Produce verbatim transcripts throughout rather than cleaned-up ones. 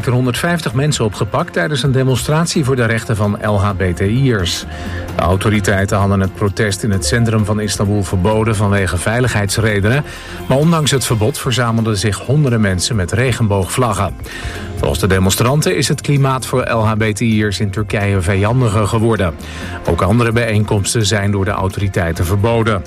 zeker honderdvijftig mensen opgepakt tijdens een demonstratie voor de rechten van L H B T I'ers. De autoriteiten hadden het protest in het centrum van Istanbul verboden vanwege veiligheidsredenen. Maar ondanks het verbod verzamelden zich honderden mensen met regenboogvlaggen. Volgens de demonstranten is het klimaat voor L H B T I'ers in Turkije vijandiger geworden. Ook andere bijeenkomsten zijn door de autoriteiten verboden.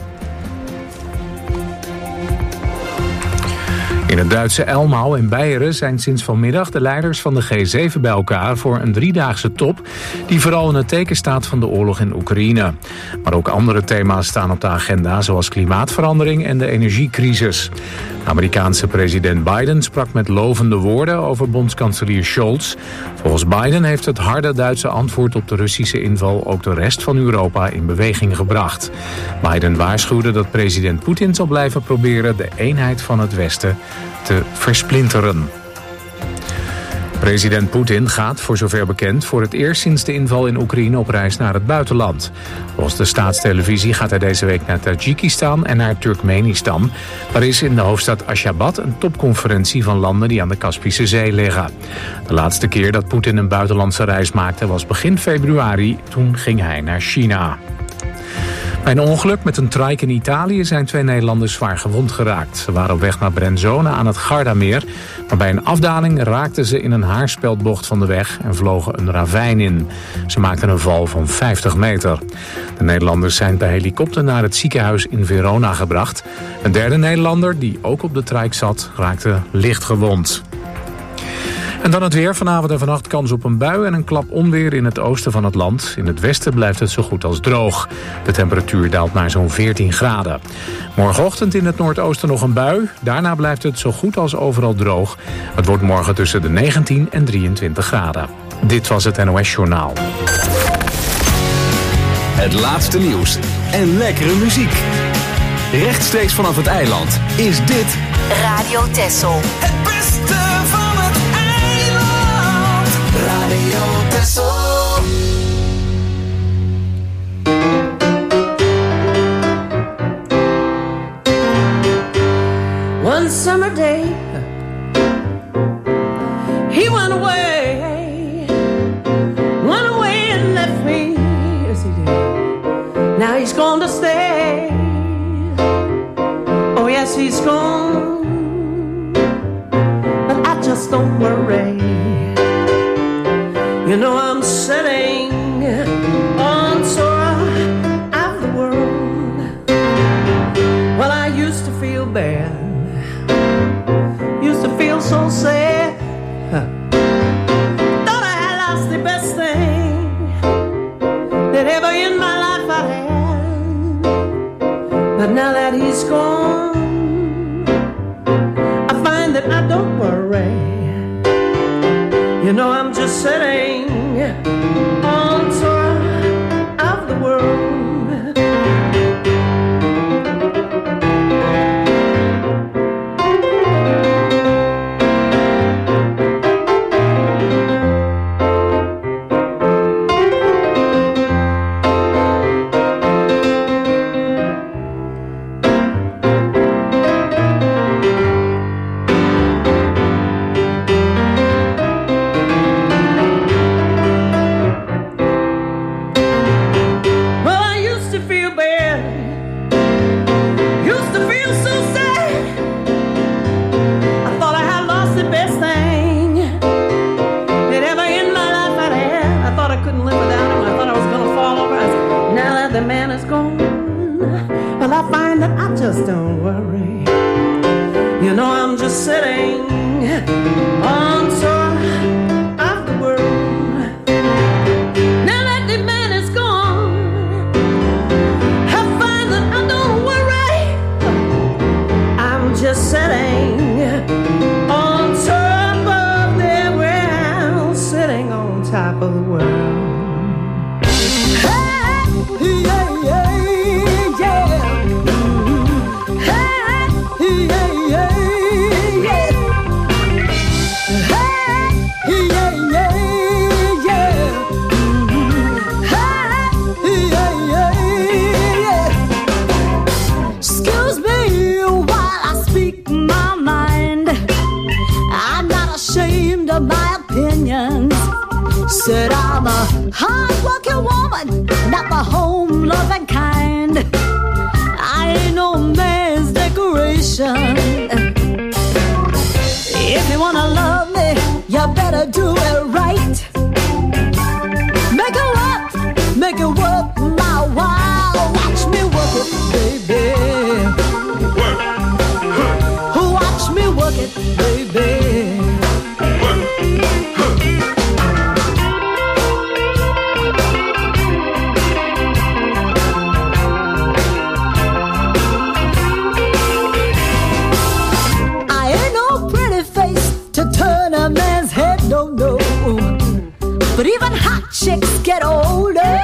In het Duitse Elmau in Beieren zijn sinds vanmiddag de leiders van de G zeven bij elkaar voor een driedaagse top die vooral in het teken staat van de oorlog in Oekraïne. Maar ook andere thema's staan op de agenda zoals klimaatverandering en de energiecrisis. De Amerikaanse president Biden sprak met lovende woorden over bondskanselier Scholz. Volgens Biden heeft het harde Duitse antwoord op de Russische inval ook de rest van Europa in beweging gebracht. Biden waarschuwde dat president Poetin zal blijven proberen de eenheid van het Westen te versplinteren. President Poetin gaat, voor zover bekend, voor het eerst sinds de inval in Oekraïne op reis naar het buitenland. Volgens de staatstelevisie gaat hij deze week naar Tajikistan en naar Turkmenistan. Er is in de hoofdstad Ashgabat een topconferentie van landen die aan de Kaspische Zee liggen. De laatste keer dat Poetin een buitenlandse reis maakte was begin februari. Toen ging hij naar China. Bij een ongeluk met een trike in Italië zijn twee Nederlanders zwaar gewond geraakt. Ze waren op weg naar Brenzone aan het Gardameer. Maar bij een afdaling raakten ze in een haarspeldbocht van de weg en vlogen een ravijn in. Ze maakten een val van vijftig meter. De Nederlanders zijn per helikopter naar het ziekenhuis in Verona gebracht. Een derde Nederlander, die ook op de trike zat, raakte licht gewond. En dan het weer. Vanavond en vannacht kans op een bui en een klap onweer in het oosten van het land. In het westen blijft het zo goed als droog. De temperatuur daalt naar zo'n veertien graden. Morgenochtend in het noordoosten nog een bui. Daarna blijft het zo goed als overal droog. Het wordt morgen tussen de negentien en drieëntwintig graden. Dit was het N O S Journaal. Het laatste nieuws en lekkere muziek. Rechtstreeks vanaf het eiland is dit Radio Texel. Het beste van het eiland. Radio Texel. One summer day, he went away, went away and left me. Yes, he did. Now he's gone to stay. Oh, yes, he's gone. But I just don't worry. You know I'm sitting on shore of the world. Well, I used to feel bad. Used to feel so sad. Huh. Thought I had lost the best thing that ever in my life I had. But now that he's gone, I find that I don't worry. You know I'm just sitting on top of the world. Just don't worry. You know I'm just sitting on top of the world. Now that the man is gone, I find that I don't worry. I'm just sitting on top of the world, sitting on top of the world. Hey, yeah, yeah. My opinions. Said I'm a hard-working woman, not the home-loving kind. I ain't no man's decoration. If you wanna love me, you better do it right. Make it work, make it work my while. Watch me work it, baby. Work. Huh. Watch me work it, baby. Work. Huh. I ain't no pretty face to turn a man's head, no, no. But even hot chicks get older.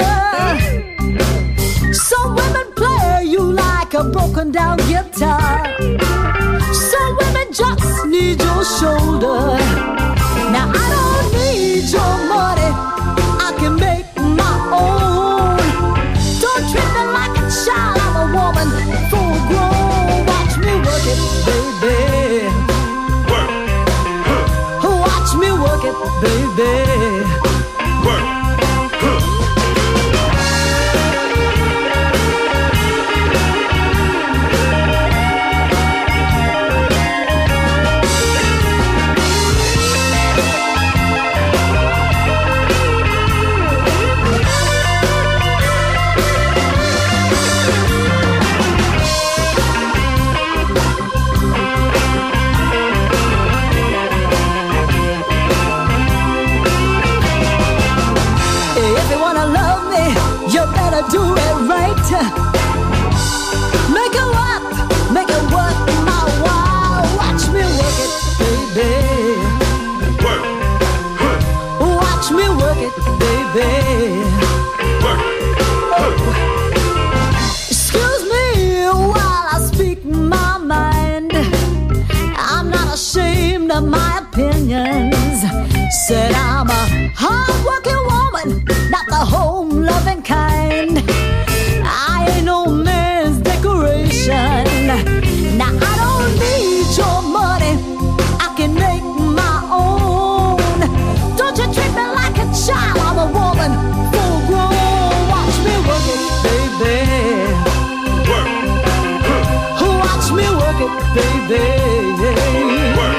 Some women play you like a broken down guitar. Some women just need your shoulder. Now I don't need your money, I can make my own. Don't treat me like a child, I'm a woman, full grown. Watch me work it, baby. Work. Huh. Watch me work it, baby. Work. Do it right. Make it work, make it work my while. Watch me work it, baby. Work. Huh. Watch me work it, baby. Work. Huh. Excuse me while I speak my mind. I'm not ashamed of my opinions. Said I'm a hard-working woman, not the home-loving kind. I ain't no man's decoration. Now I don't need your money, I can make my own. Don't you treat me like a child, I'm a woman, full grown. Watch me work it, baby. Work. Huh. Watch me work it, baby. Work.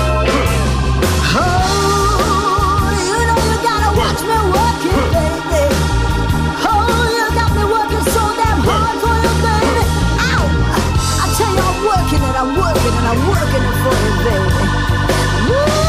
I'm working and I'm working it for you, baby. Woo!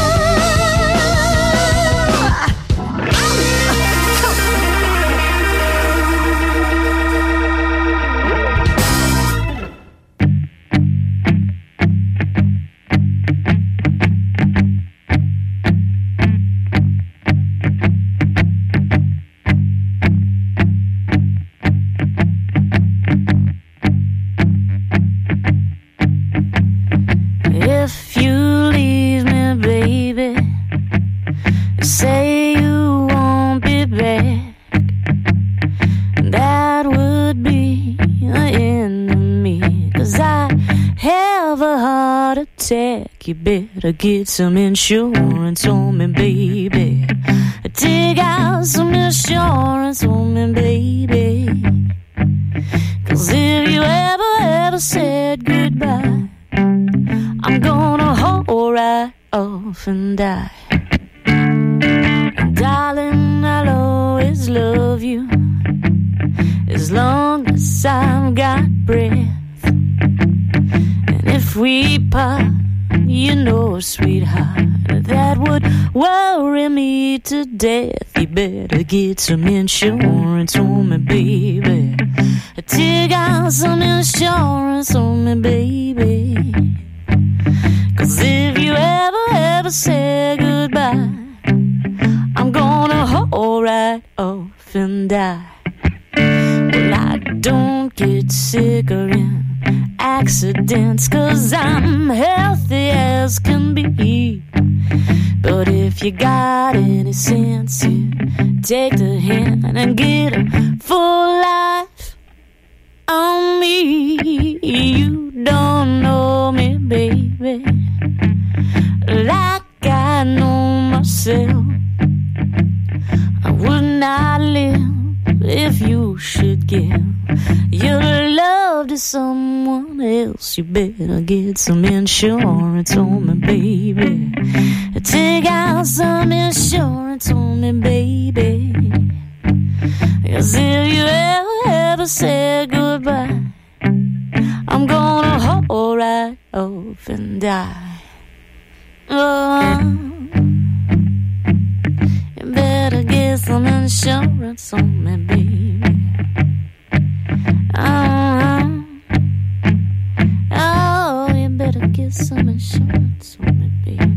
You better get some insurance on me, baby. Take out some insurance on me, baby. Cause if you ever, ever said goodbye, I'm gonna hold right off and die. And darling, I'll always love you as long as I've got breath. And if we part, you know, sweetheart, that would worry me to death. You better get some insurance on me, baby. Take out some insurance on me, baby. Cause if you ever, ever say goodbye, I'm gonna hold right off and die. Well, I don't get sick or in accidents, cause I'm healthy as can be. But if you got any sense, you take the hint and get a full life on me. You don't know me, baby, like I know myself. yourself. I would not live if you should give your love to someone else. You better get some insurance on me, baby. Take out some insurance on me, baby. 'Cause if you ever, ever say goodbye, I'm gonna hold right off and die. Oh, you better get some insurance on me, baby. Oh, oh, you better get some insurance on me, baby.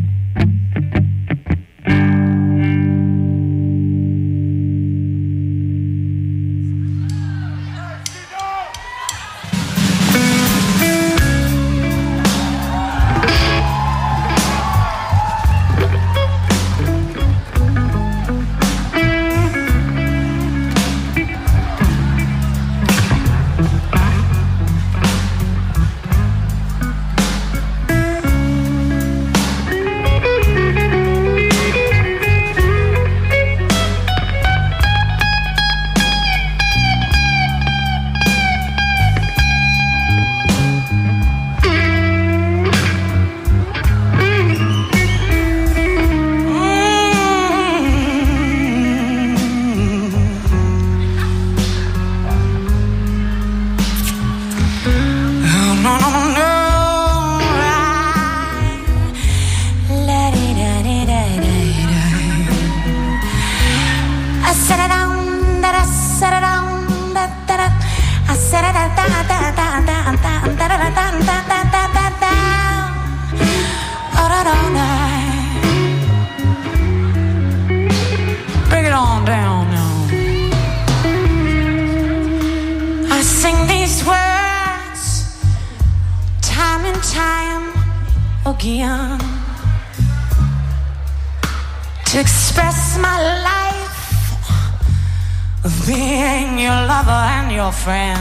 To express my life of being your lover and your friend.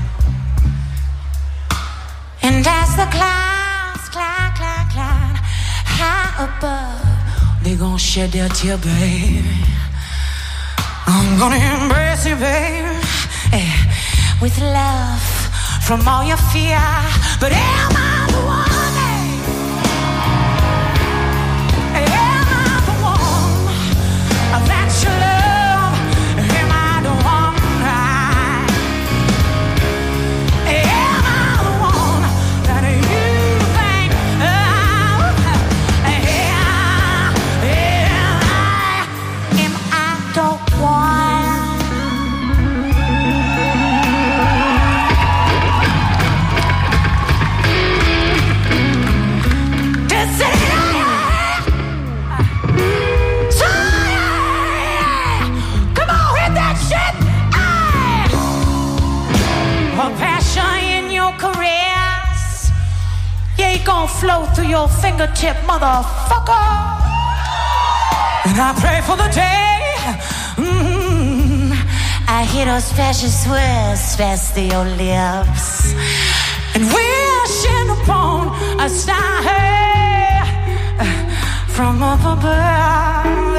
And as the clouds cloud, cloud, cloud high above, they gon' shed their tear, baby. I'm gonna embrace you, baby, eh, with love from all your fear. But am I the one? That you love, am I the one? Am I the one that you think? Oh, am I, am I the one? Does it? Gonna flow through your fingertip, motherfucker. And I pray for the day mm-hmm. I hear those precious words pass through your lips, and wishing upon a star from up above,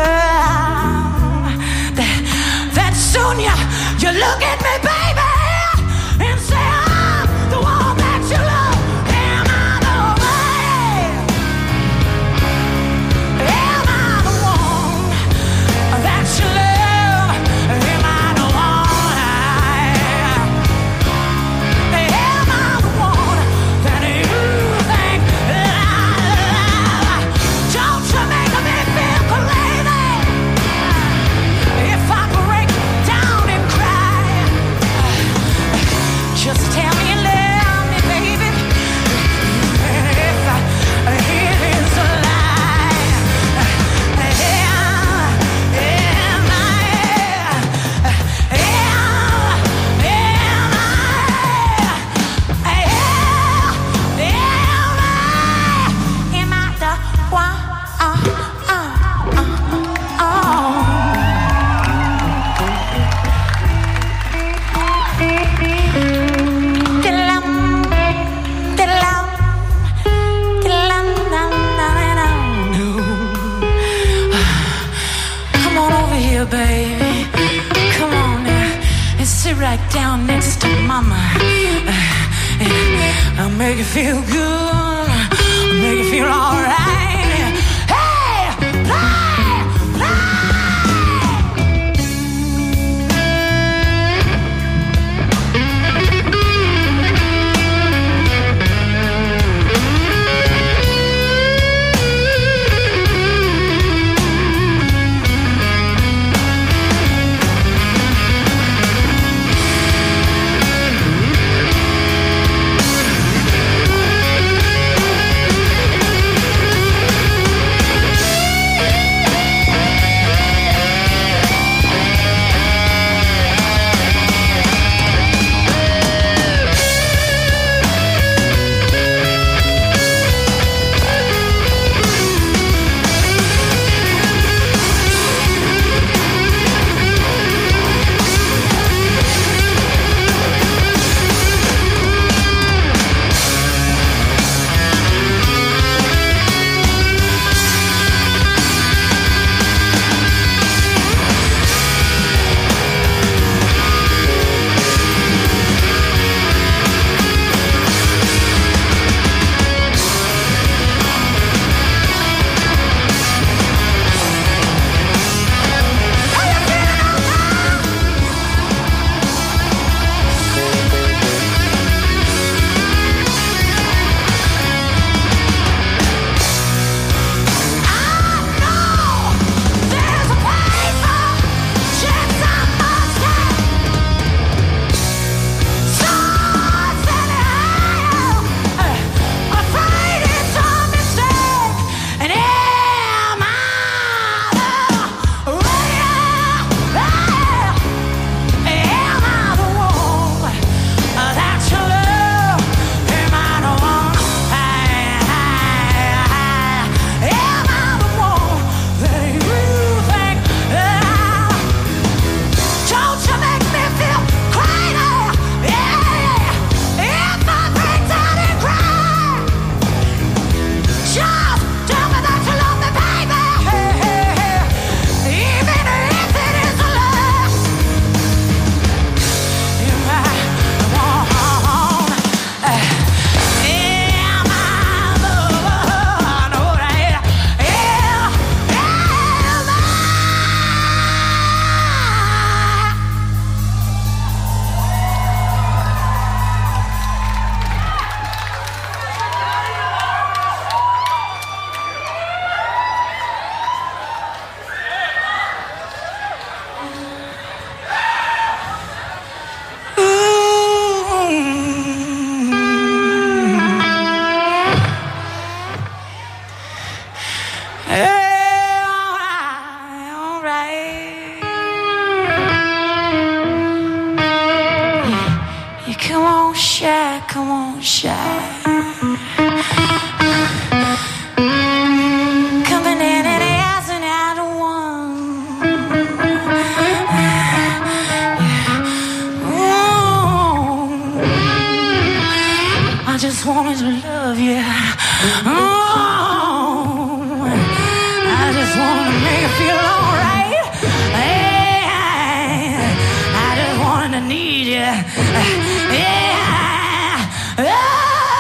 that, that soon you, you look at me, baby, and say I'm the one that you love. Don't you make me feel crazy. dear baby. Come on now and sit right down next to mama. Uh, and I'll make you feel good. I'll make you feel alright. Hey, play, play. Yeah.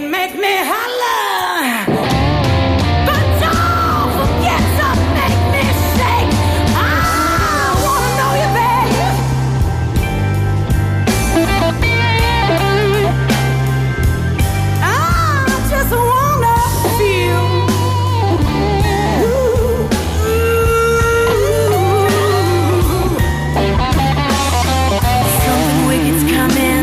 make me holler. But don't forget to make me shake. I wanna know you, babe. I just wanna feel. Something wicked's coming.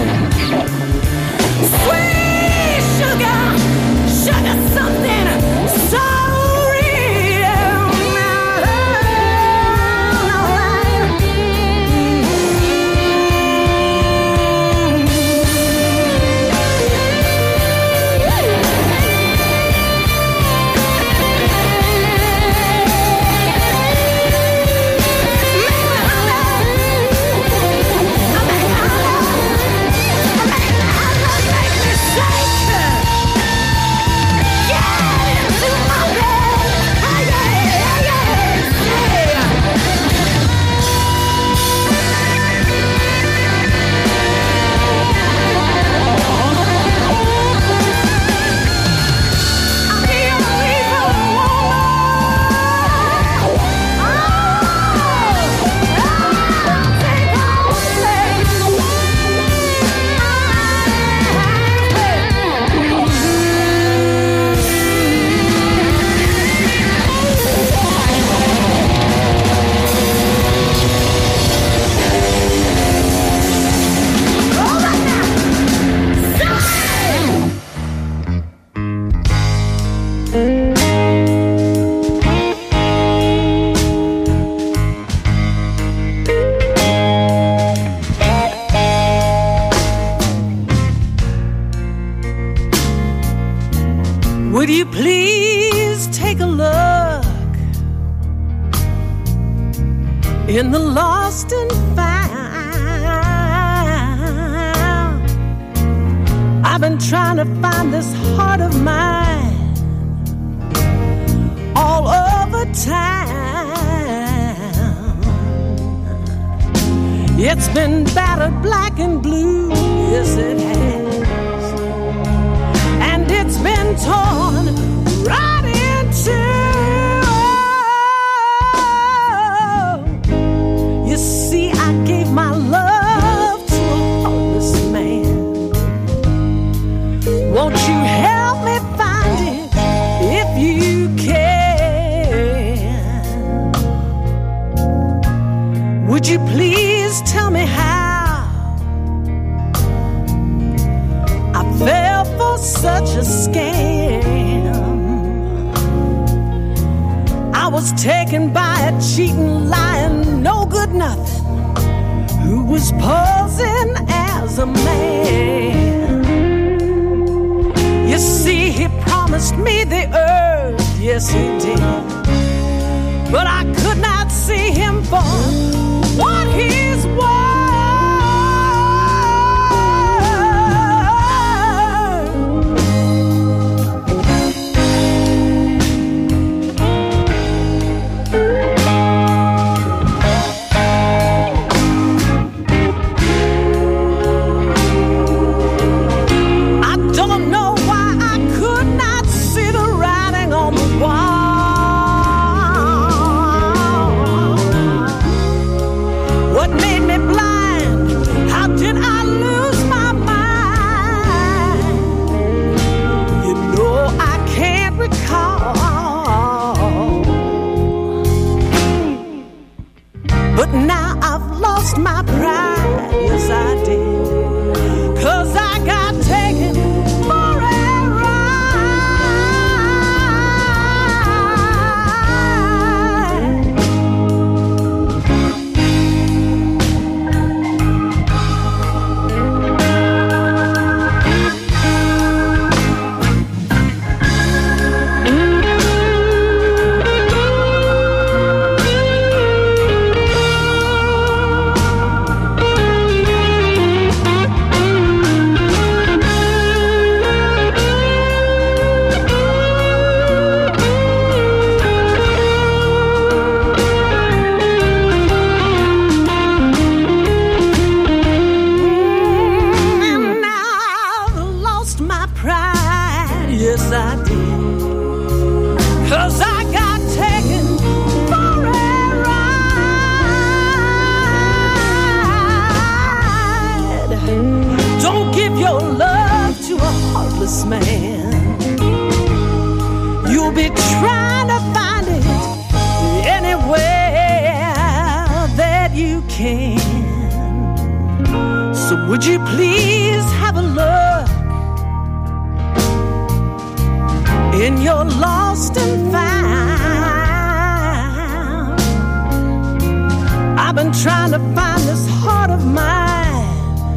Sweet sugar, sugar something so real. Would you please take a look in the lost and found? I've been trying to find this heart of mine all over town. It's been battered black and blue, yes it has. And it's been torn right in two. You see, I gave my love to a heartless man. Won't you help me find it if you can? Would you please tell me how I fell for such a scam? I was taken by a cheating, lying, no good nothing, who was posing as a man. You see, he promised me the earth, yes he did, but I could not see him for what he's worth. yes I did. 'Cause I got taken for a ride. Don't give your love to a heartless man. You'll be trying to find it anywhere that you can. So would you please have a look in your lost and found? I've been trying to find this heart of mine,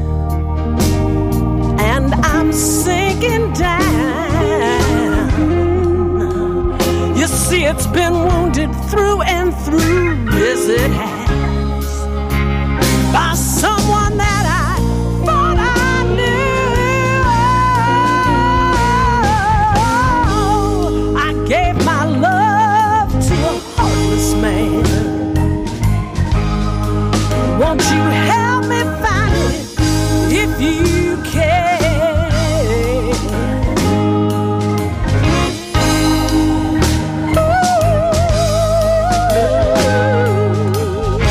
and I'm sinking down. You see, it's been wounded through and through, yes it has, by someone that I thought I knew. I gave my love to a heartless man. Won't you help me find it if you can? Ooh.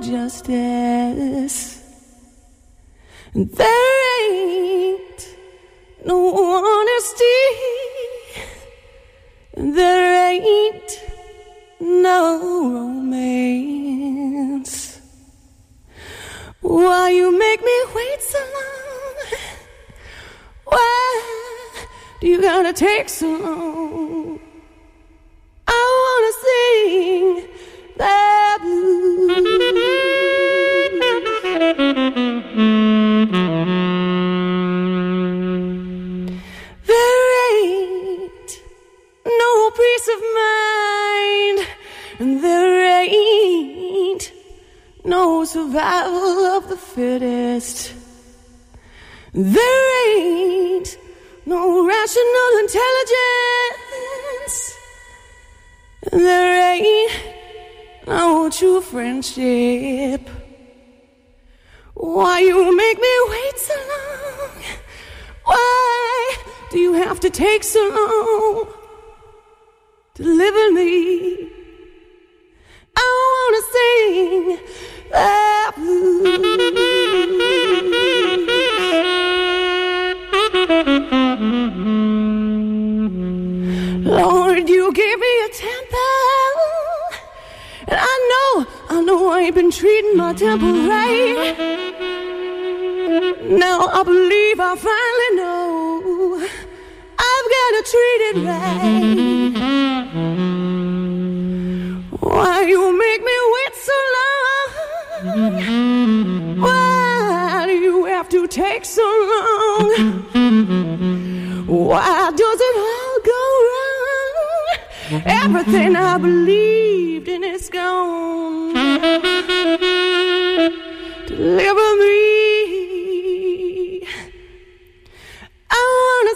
justice. And there ain't no honesty, and there ain't no romance. Why you make me wait so long? Why do you gotta take so long? I wanna sing the blues. There ain't no peace of mind, and there ain't no survival of the fittest. There ain't no rational intelligence. There ain't no true friendship. Why you make me wait so long? Why do you have to take so long to live in me? I wanna sing the blues. Lord, you gave me a temple, and I know, I know I ain't been treating my temple right. Now I believe I finally know I've got to treat it right. Why you make me wait so long? Why do you have to take so long? Why does it all go wrong? Everything I believed in is gone. Deliver me. I wanna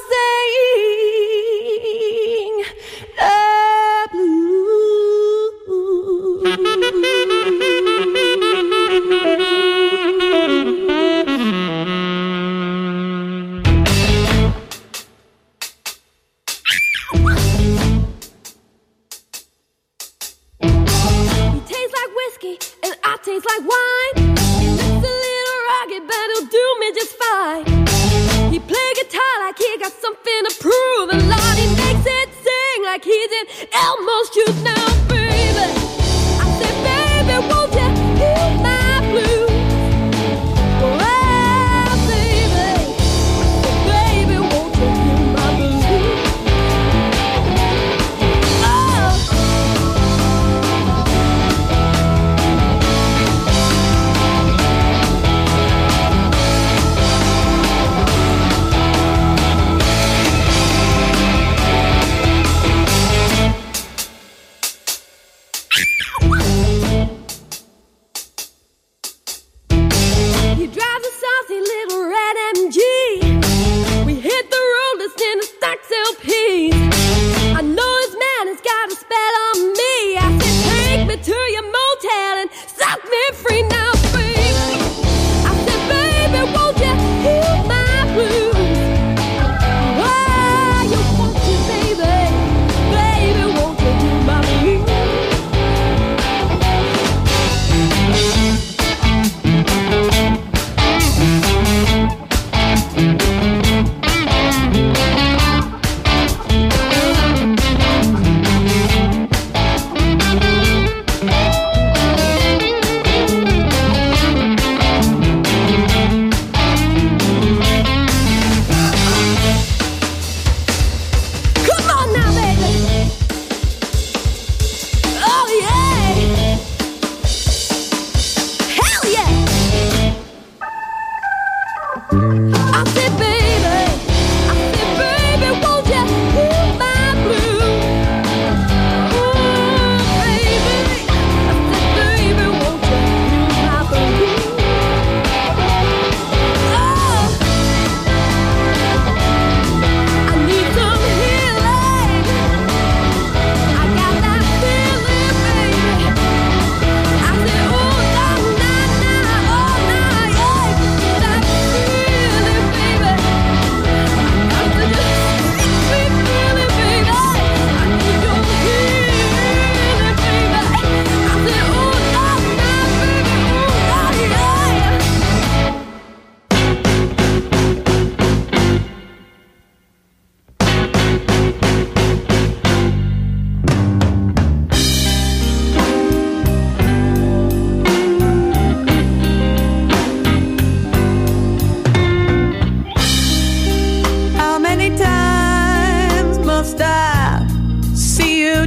sing the blues. You taste like whiskey and I taste like wine. It's a little rugged, but it'll do me just fine. He play guitar like he got something to prove, and Lord, he makes it sing like he's in Elmo's shoes now, baby. I said, baby, won't you hear my blues? Oh, baby, baby, won't you hear my blues? Oh.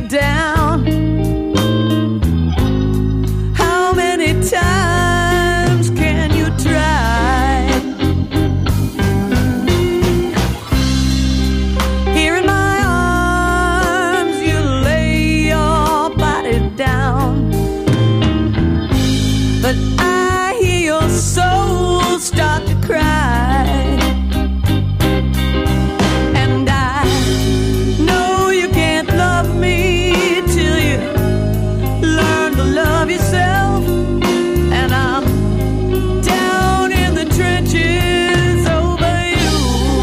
down. How many times can you try? Here in my arms you lay your body down, but I hear your soul start to cry. And I know you can't love me till you learn to love yourself. And I'm down in the trenches over you.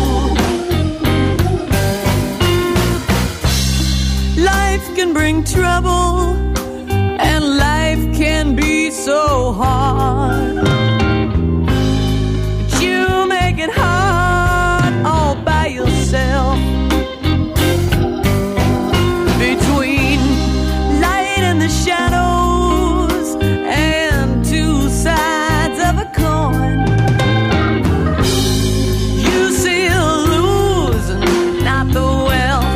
Life can bring trouble, and life can be so hard. But you make it hard all by yourself. Between light and the shadows and two sides of a coin, you see the losing, not the wealth.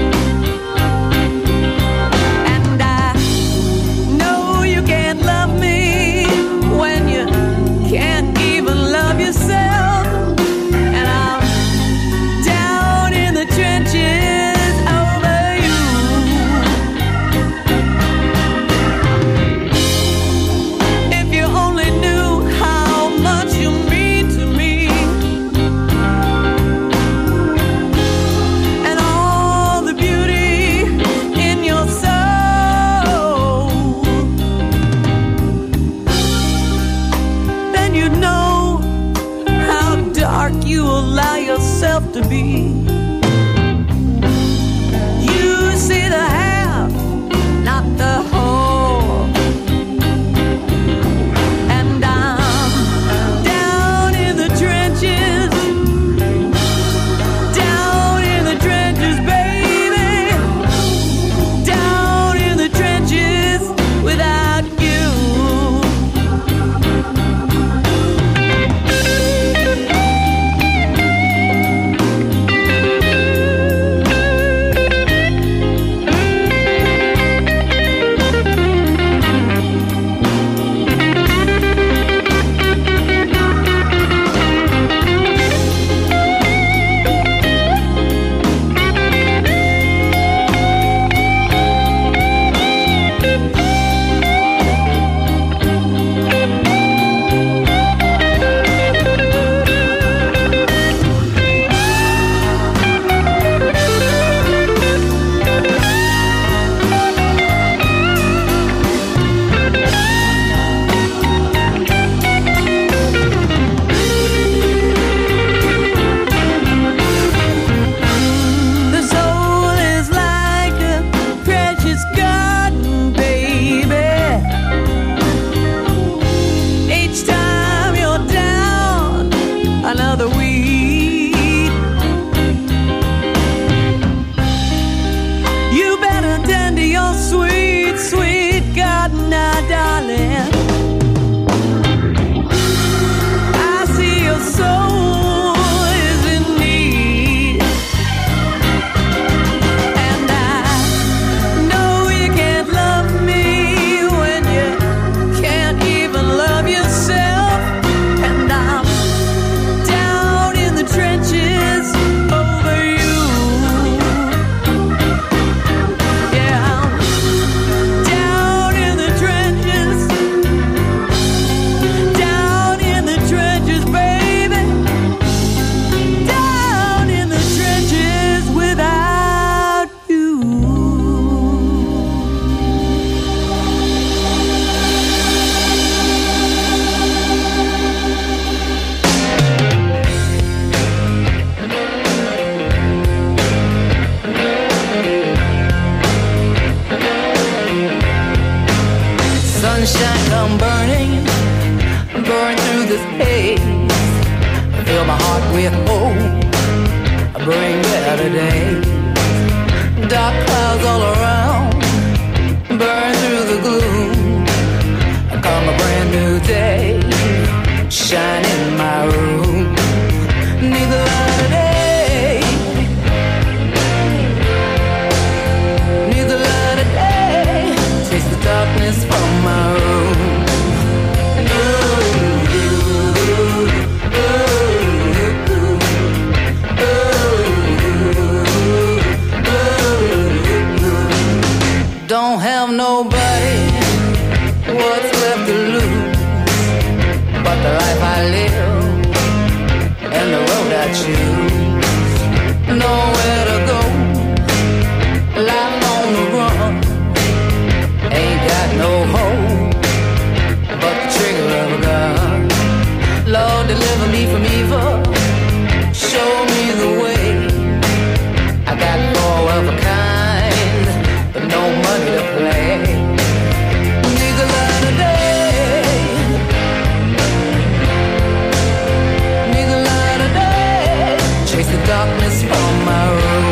And I know you can't love me when you can't even love yourself. And I'm down in the trenches over you. If you only knew how much you mean to me, and all the beauty in your soul, then you'd know how dark you allow yourself to be. You see the half, not the whole. And I'm down in the trenches, down in the trenches, baby, down in the trenches without you. The soul is like a precious garden, baby. Each time you're down, another weed. You better tend to your sweet, sweet garden now, darling. I see your soul is in need. And I know you can't love me when you can't even love yourself. And I'm down in the trenches over you. Yeah, I'm down in the trenches, down in the trenches, baby, down in the trenches without you. Sunshine come burning, burn through this haze. Fill my heart with hope, bring better days. Dark clouds all around, burn through the gloom. Come a brand new day, shine in my room. Need the light of day, need the light of don't have nobody, what's left to lose but the life I live and the road I choose? Nowhere to go, life on the run, ain't got no hope but the trigger of a gun. Lord, deliver me from evil, show me the way. I got four of a kind, but no money to play. Need the light of day, need the light of day, chase the darkness from my room.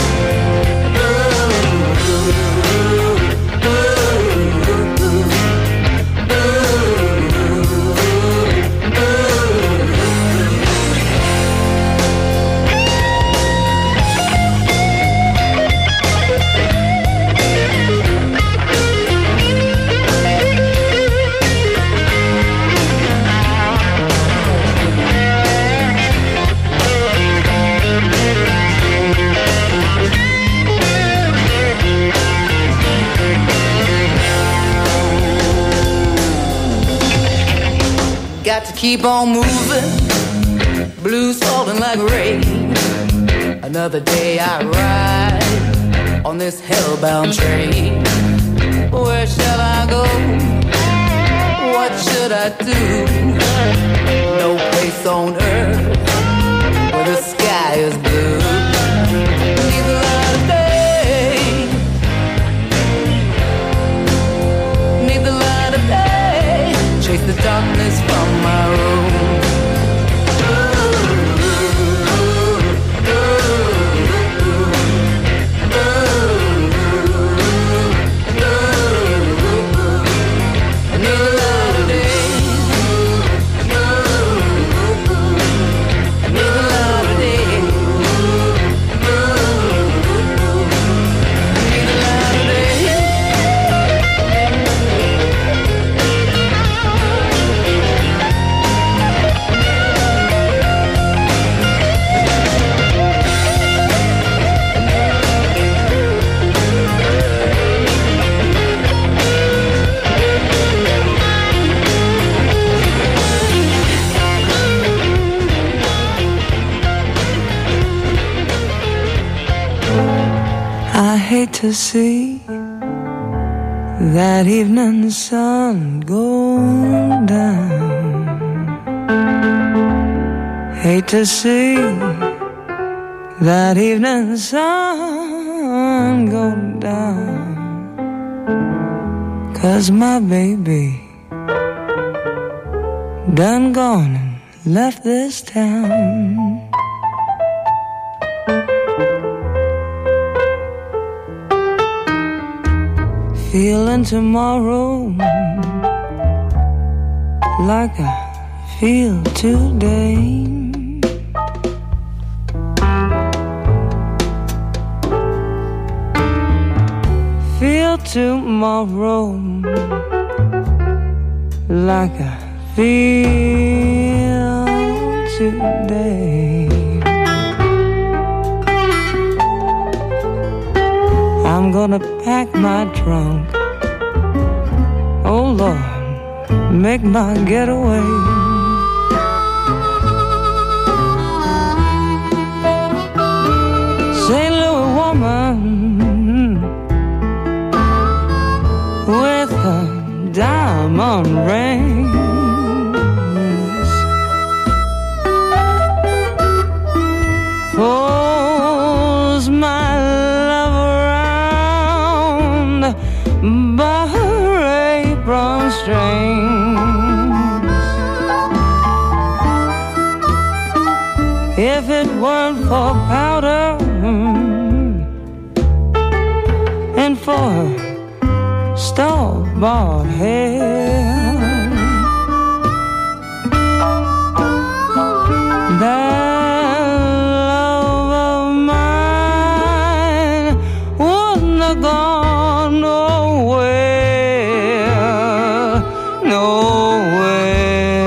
Got to keep on moving, blues falling like rain. Another day I ride on this hellbound train. Where shall I go? What should I do? No place on earth where the sky is blue. Need the light of day, need the light of day, chase the darkness from my room. I hate to see that evening sun go down. Hate to see that evening sun go down. 'Cause my baby done gone and left this town. Feeling tomorrow like I feel today. Feel tomorrow like I feel today. I'm gonna pack my trunk, oh Lord, make my getaway. Saint Louis woman with a diamond rings pulls my love around by her apron strings. If it weren't for powder and for star-bought hair, that love of mine wouldn't have gone nowhere, nowhere.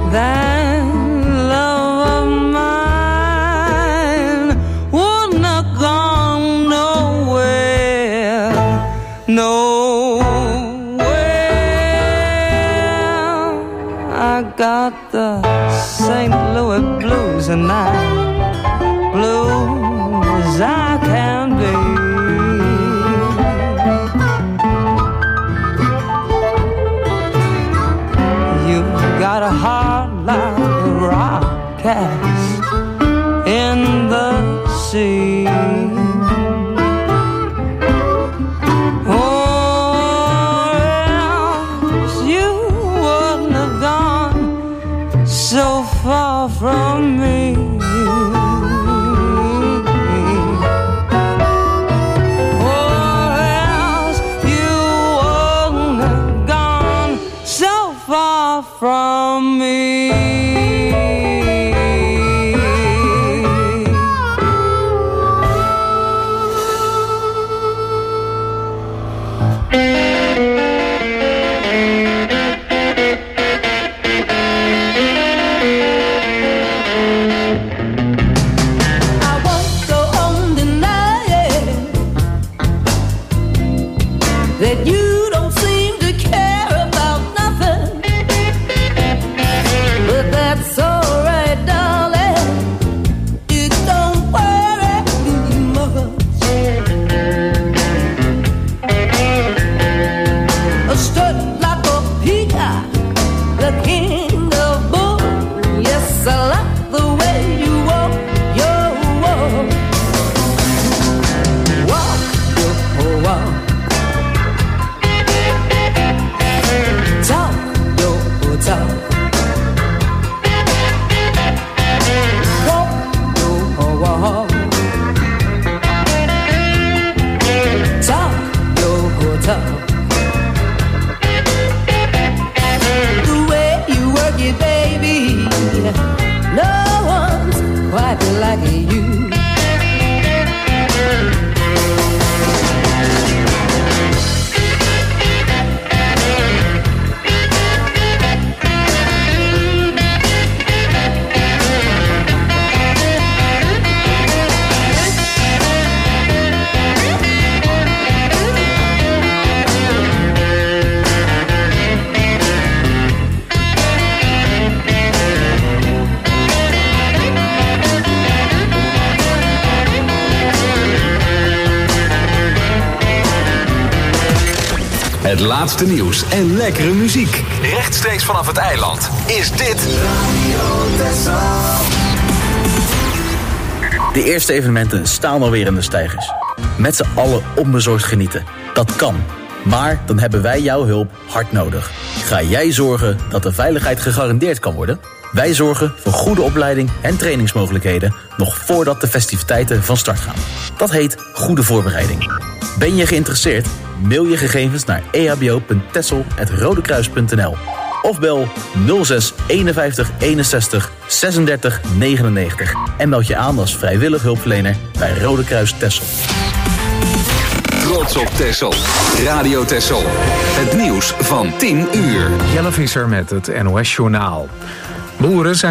that love of mine wouldn't have gone nowhere, nowhere. I got the Saint Louis blues and I'm blue as I can be. Got a heart like a rock cast in the sea. Oh, else you wouldn't have gone so far from me. Oh, else you wouldn't have gone so far from me. Het laatste nieuws en lekkere muziek. Rechtstreeks vanaf het eiland is dit Radio Texel. De eerste evenementen staan alweer in de steigers. Met z'n allen onbezorgd genieten. Dat kan. Maar dan hebben wij jouw hulp hard nodig. Ga jij zorgen dat de veiligheid gegarandeerd kan worden? Wij zorgen voor goede opleiding en trainingsmogelijkheden nog voordat de festiviteiten van start gaan. Dat heet goede voorbereiding. Ben je geïnteresseerd? Mail je gegevens naar e h b o punt texel apenstaartje rodekruis punt n l of bel nul zes eenenvijftig eenenzestig zesendertig negenennegentig en meld je aan als vrijwillig hulpverlener bij Rode Kruis Texel. Trots op Texel. Radio Texel. Het nieuws van tien uur. Jelle Visser met het N O S Journaal. Boeren zijn